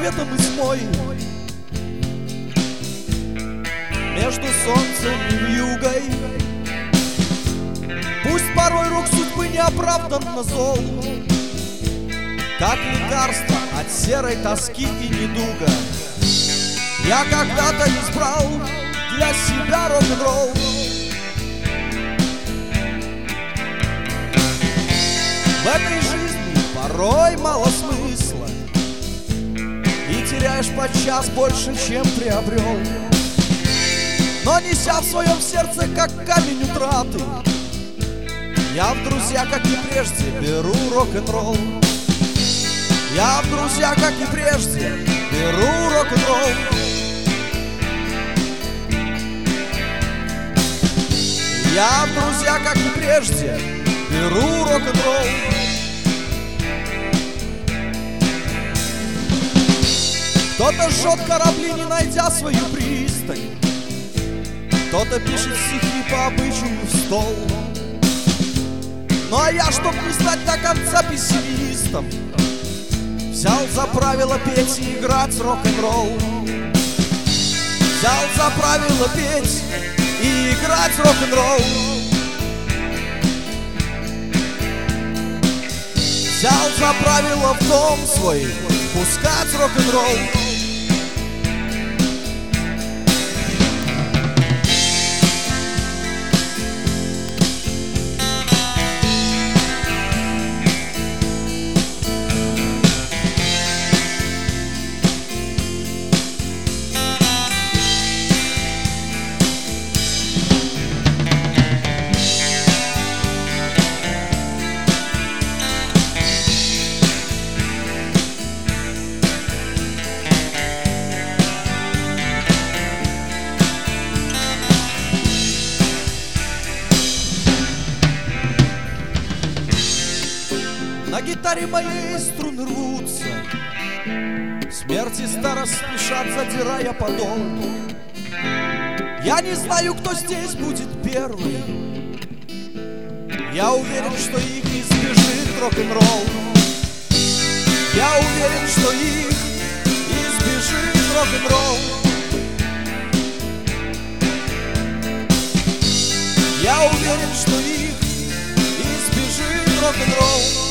светом и тьмой, между солнцем и вьюгой. Пусть порой рук судьбы неоправданно зол, как лекарство от серой тоски и недуга. Я когда-то избрал для себя рок-н-ролл. В этой жизни порой мало смысла, и теряешь подчас больше, чем приобрел. Но неся в своем сердце, как камень утраты, я в друзья, как и прежде, беру рок-н-ролл. Я в друзья, как и прежде, беру рок-н-ролл. Я в друзья, как и прежде, беру рок-н-ролл. Кто-то жжет корабли, не найдя свою пристань, кто-то пишет стихи по обычаю в стол. Ну а я, чтоб не стать до конца пессимистом, взял за правило петь и играть рок-н-ролл. Взял за правило петь и играть рок-н-ролл. Взял за правило в дом свой пускать рок-н-ролл. На гитаре моей струны рвутся, смерть и старость спешат, задирая подол. Я не знаю, кто здесь будет первый, я уверен, что их избежит рок-н-ролл. Я уверен, что их избежит рок-н-ролл. Я уверен, что их избежит рок-н-ролл.